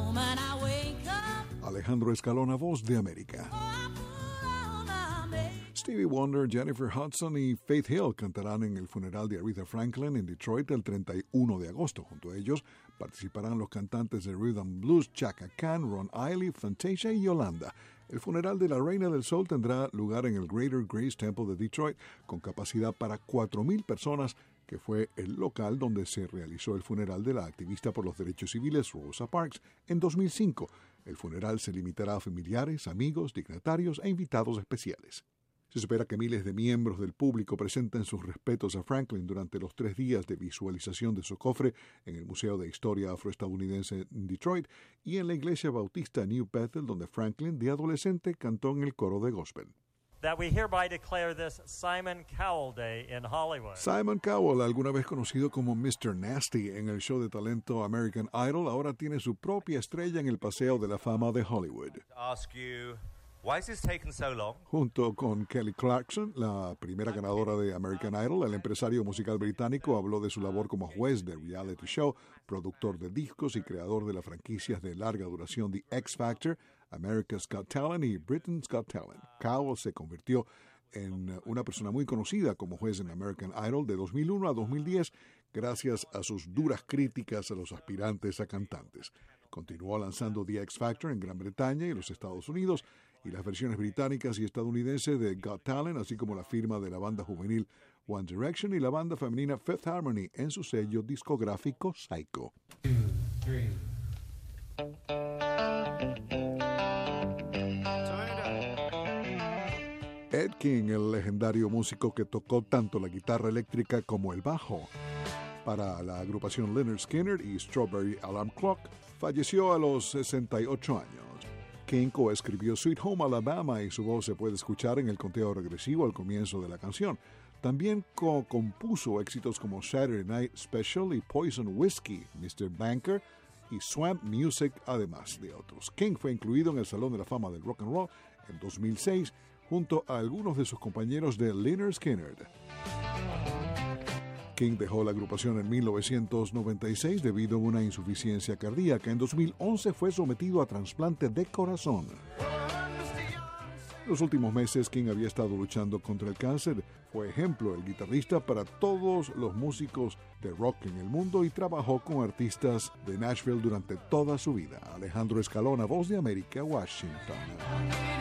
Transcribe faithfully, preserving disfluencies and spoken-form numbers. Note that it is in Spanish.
Alejandro Escalona, Voz de América. Stevie Wonder, Jennifer Hudson y Faith Hill cantarán en el funeral de Aretha Franklin en Detroit el treinta y uno de agosto. Junto a ellos participarán los cantantes de Rhythm Blues Chaka Khan, Ron Isley, Fantasia y Yolanda. El funeral de la Reina del Soul tendrá lugar en el Greater Grace Temple de Detroit con capacidad para cuatro mil personas, que fue el local donde se realizó el funeral de la activista por los derechos civiles Rosa Parks en dos mil cinco. El funeral se limitará a familiares, amigos, dignatarios e invitados especiales. Se espera que miles de miembros del público presenten sus respetos a Franklin durante los tres días de visualización de su cofre en el Museo de Historia Afroestadounidense en Detroit y en la Iglesia Bautista New Bethel, donde Franklin, de adolescente, cantó en el coro de gospel. That we hereby declare this Simon Cowell Day in Hollywood. Simon Cowell, alguna vez conocido como mister Nasty en el show de talento American Idol, ahora tiene su propia estrella en el Paseo de la Fama de Hollywood. Ask you, why is this taking so long? Junto con Kelly Clarkson, la primera ganadora de American Idol, el empresario musical británico habló de su labor como juez de reality show, productor de discos y creador de las franquicias de larga duración The X Factor, America's Got Talent y Britain's Got Talent. Cowell se convirtió en una persona muy conocida como juez en American Idol de dos mil uno a dos mil diez gracias a sus duras críticas a los aspirantes a cantantes. Continuó lanzando The X Factor en Gran Bretaña y los Estados Unidos y las versiones británicas y estadounidenses de Got Talent, así como la firma de la banda juvenil One Direction y la banda femenina Fifth Harmony en su sello discográfico Psycho. Two, three. Ed King, el legendario músico que tocó tanto la guitarra eléctrica como el bajo para la agrupación Lynyrd Skynyrd y Strawberry Alarm Clock, falleció a los sesenta y ocho años. King coescribió Sweet Home Alabama y su voz se puede escuchar en el conteo regresivo al comienzo de la canción. También co-compuso éxitos como Saturday Night Special y Poison Whiskey, mister Banker y Swamp Music, además de otros. King fue incluido en el Salón de la Fama del Rock and Roll en dos mil seis junto a algunos de sus compañeros de Lynyrd Skynyrd. King dejó la agrupación en mil novecientos noventa y seis debido a una insuficiencia cardíaca. En dos mil once fue sometido a trasplante de corazón. En los últimos meses, King había estado luchando contra el cáncer. Fue ejemplo, el guitarrista para todos los músicos de rock en el mundo y trabajó con artistas de Nashville durante toda su vida. Alejandro Escalona, Voz de América, Washington.